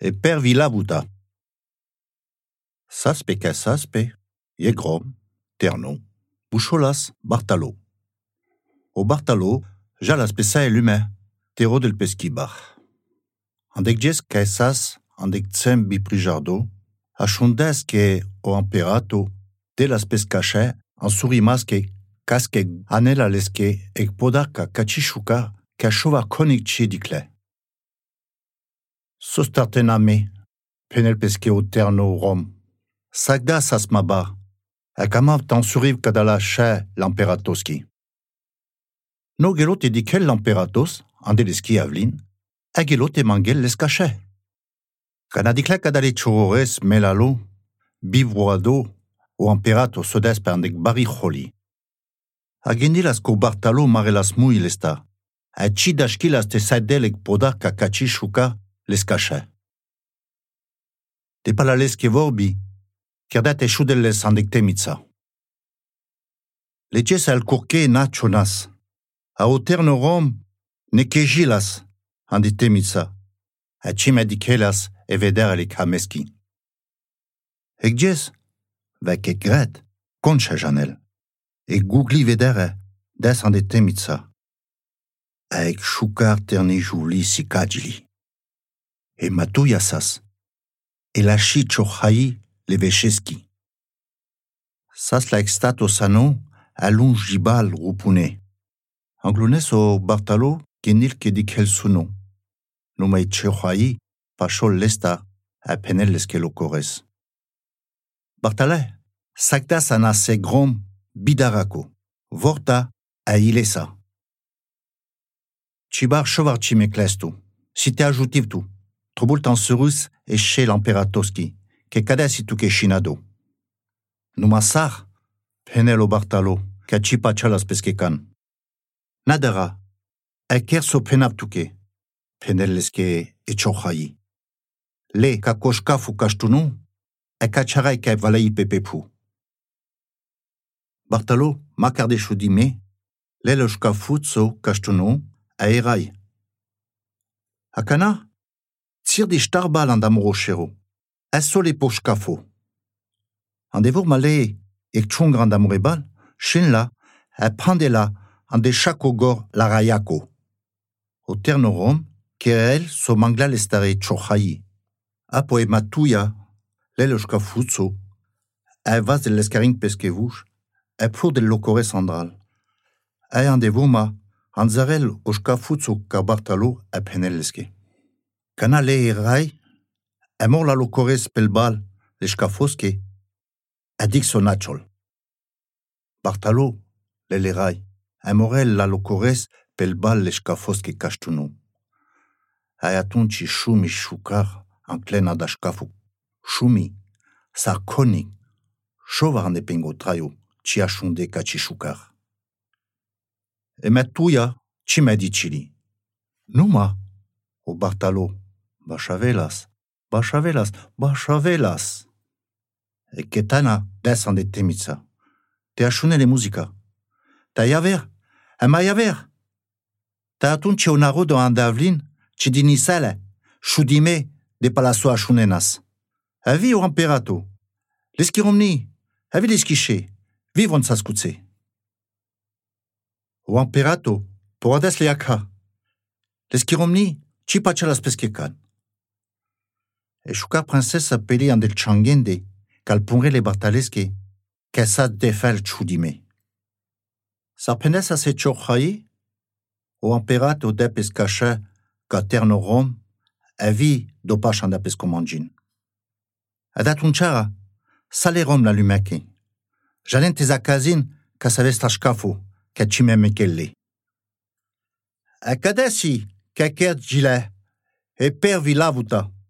e per vilavuta. Saspe ca saspe, e grom, terno, bucholas, Bartalo. O Bartalo, ja las pesa e lume, tero del pesquibar. Andec ges ca sas, andec tsem biprijardo, a chondes que o imperato, de las pescache, en surimasque, casque anela lesque, ec podarca cachichuca, ca chova conicci dicle. Sostartename, penel pesque o terno rom. Sagda sasmaba, ec amav tan suriv kadala che l'imperatoski. No gelot dikel l'imperatos, ande leski avlin, e gelot mangel l'escache. Canadicla kadale chorores melalo, bivroado, o imperato sodes per andec baricholi. Agendilas co Bartalo marelas mui lesta, a chidashkilas te sadelek podar ka kachichuka l'escache. De palaleske vorbi, kerdat e chudelles andec temitsa. Leches al curque nachonas, a o terno rom ne kejilas ande temitsa, a chimedikelas e veder alek hameski. Ec jes, vec e gret, concha janel, e gougli vedere des ande temitsa, a ec chukar terni jouli sikadjili. E matouiasas, e la chichorhaï le vecheski. Sas la extato sano, alun jibal rupune. Anglunes o Bartalo genil ke dikel suno. Numai chorhaï, pachol lesta, a penel leske locores. Bartale, sakda sana se grom bidarako, vorta a ilesa. Chibar chovar chimeklestu, si te ajoutiv tu, trobul tansurus e che l'imperatoski, ke kada si tu ke chinado. Numasar, penel o Bartalo, ka chipa chalas peskekan. Nadera, e kerso penap tuke, penel leske e chorhaï. Le ka koshka fu kashtunu, e ka charai ka valai pepepu. Bartalo, makarde chudime, le loshka futso kashtunu, a erai. Akana, tir di starbal an damorochero, a sole pochkafo. An devor male ek chong an damorebal, chen la, a pandela an de chakogor la rayako. O ternorom, kerel so mangla lestare chorhaï. Apo e matouia, le loshka futso, a vaz de l'escaring peskevush, e pro del locore sandral. E an devoma, an zarel oshka futso ka Bartalo a penel leske. Kana le e rai, e mor la locores pel bal, leschka foske, a dik so nachol. Bartalo, le rai, e morel la locores pel bal leschka foske kashtunu. A atun chi shumi shukar an klen adashkafu. Shumi, sarkonik, chovar an epengo traio, chi achonde kachi shukar. E matouia, chi medicili. Numa, o Bartalo, bachavelas, bachavelas, bachavelas. E ketana, des an de temitsa. Te achone le musica. Ta yaver, e ma yaver. Ta atun chi onaro do an davlin, chi dinisale, chudime, de palaso achonenas. A vi o imperato. Leski romni, a vi leskiche, vivron sa skutse. O imperato, por ades le aka. Leski romni, chi pachalas peskekan. E chukar princesa peli an del changende, kal pongre le Bartaleske, ke sa defel chudime. Sarpenes a se chorhaï, o imperato de pescache, ka terno rom, a vi do pach an da peskomandjin. A dat unchara, sale rom la lumeke. Jalen te zakazin, ka savest ashkafo, ka chime mekelle. A kadesi, ka kert jile, e per vilavuta.